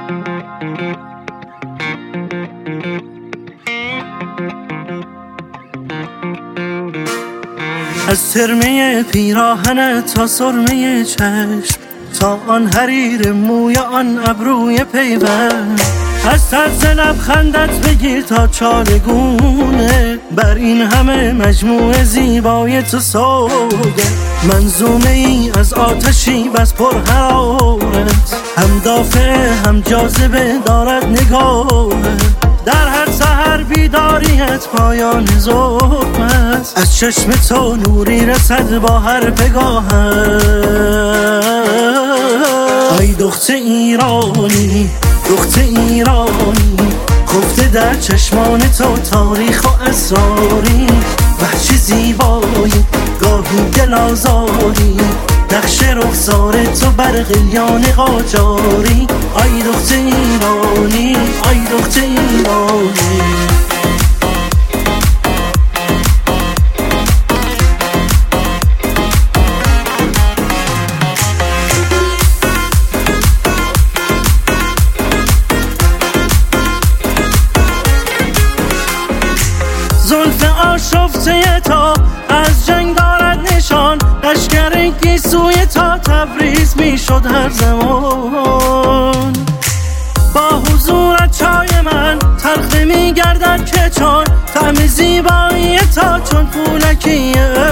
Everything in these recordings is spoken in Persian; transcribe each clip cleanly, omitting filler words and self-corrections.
از ترمه پیراهنت تا سرمه چشم، تا آن حریر موی آن ابروی پیوند، از طرز لبخندت بگیر تا چارگونه، بر این همه مجموعه زیبای تو سوگه. منظومه ای از آتشی بس پر حرارت، هم دافع هم جاذبه دارد نگاهت. در هر سحر بیداریت پایان ظلم است، از چشم تو نوری رسد با هر پگاهت. ای دختر ایرانی، دختر ایرانی، خفته در چشمان تو تاریخ و اسراری. وحشی زیبایی، گاهی دل آزاری، نقش رخسار تو بر قلیان قاجاری. ای دختر ایرانی، ای دختر ایرانی. زلف آشفته تا از جنگ دارد نشان، لشکر گیسوی تا تبریز می شد هر زمان. با حضورت چای من تلخ می گردد که چون طعم زیبایی تا چون پولکی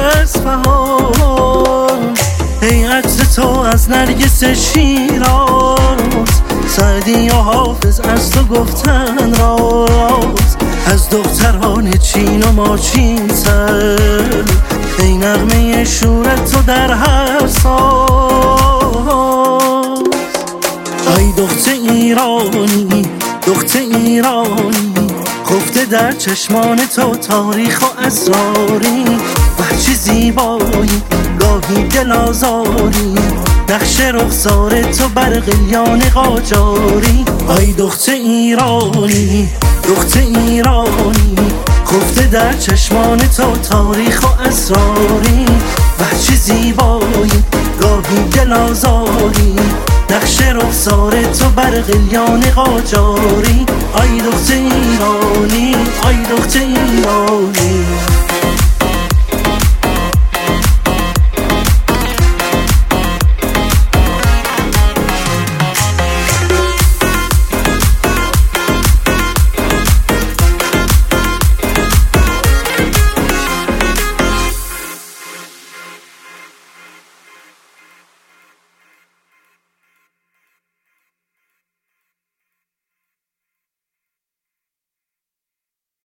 اصفهان. ای عطر تو از نرگس شیراز، سعدی و حافظ از تو گفتن راز. از دختران چین و ماچین سر، ای نغمه شورت تو در هر ساز. ای دختر ایرانی، دختر ایرانی، خفته در چشمان تو تاریخ و اسراری. وحشی زیبایی، گاهی دل آزاری، نقش رخسار تو بر قلیان قاجاری. ای دختر ایرانی، دختر ایرانی، خفته در چشمان تو تاریخ و اسراری. وحشی زیبایی، گاهی دل آزاری، نقش رخسار تو بر قلیان قاجاری. ای دختر ایرانی، ای دختر ایرانی.